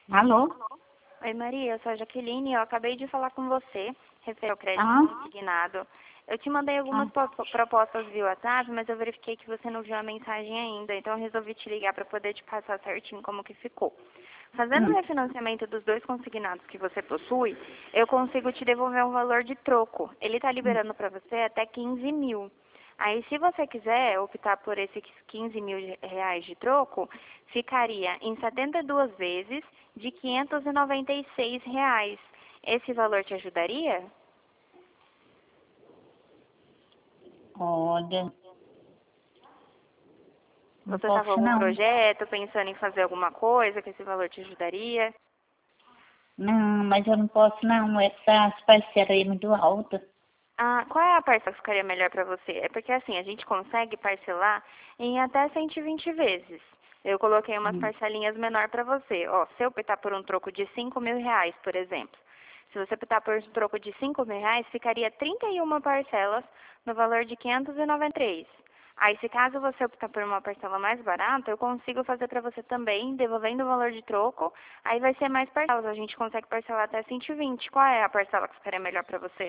Alô? Oi, Maria, eu sou a Jaqueline. Eu acabei de falar com você, referente ao crédito Ah, consignado. Eu te mandei algumas ah, propostas via WhatsApp, mas eu verifiquei que você não viu a mensagem ainda, então eu resolvi te ligar para poder te passar certinho como que ficou. Fazendo o hum. refinanciamento dos dois consignados que você possui, eu consigo te devolver um valor de troco. Ele está liberando para você até 15 mil. Aí, se você quiser optar por esses 15 mil reais de troco, ficaria em 72 vezes de 596 reais. Esse valor te ajudaria? Olha, não Você está com posso algum não. projeto, pensando em fazer alguma coisa que esse valor te ajudaria? Não, mas eu não posso não. As parcelas aí é muito alta. Ah, qual é a parcela que ficaria melhor para você? É porque assim, a gente consegue parcelar em até 120 vezes. Eu coloquei umas Hum. parcelinhas menor para você. Ó, se eu optar por um troco de 5 mil reais, por exemplo. Se você optar por um troco de 5 mil reais, ficaria 31 parcelas no valor de 593. Aí, se caso você optar por uma parcela mais barata, eu consigo fazer para você também, devolvendo o valor de troco. Aí vai ser mais parcelas. A gente consegue parcelar até 120. Qual é a parcela que ficaria melhor para você?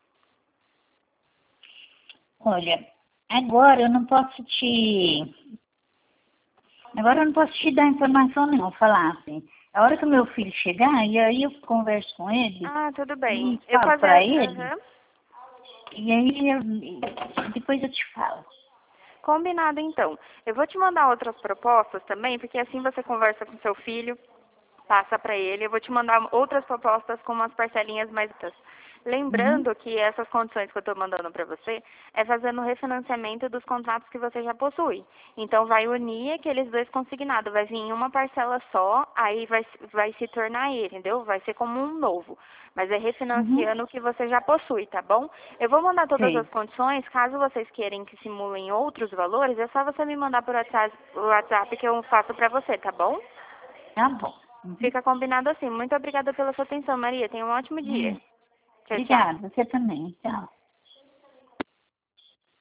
Olha, agora eu não posso te... Agora eu não posso te dar informação não, falar assim. A hora que o meu filho chegar, e aí eu converso com ele Ah, tudo e bem. Eu falo pra fazer. ele, Aham. e aí depois eu te falo. Combinado então. Eu vou te mandar outras propostas também, porque assim você conversa com seu filho, passa para ele. Eu vou te mandar outras propostas com umas parcelinhas mais altas. Uhum. Lembrando que essas condições que eu estou mandando para você é fazendo o refinanciamento dos contratos que você já possui. Então vai unir aqueles dois consignados, vai vir em uma parcela só, aí vai se tornar ele, entendeu? Vai ser como um novo. Mas é Uhum. refinanciando o que você já possui, tá bom? Eu vou mandar todas as Sei. condições, caso vocês queiram que simulem outros valores, é só você me mandar por WhatsApp que eu faço para você, tá bom? Tá bom. Uhum. Fica combinado assim. Muito obrigada pela sua atenção, Maria. Tenha um ótimo dia. É. Tchau, tchau. Obrigada, você também. Tchau.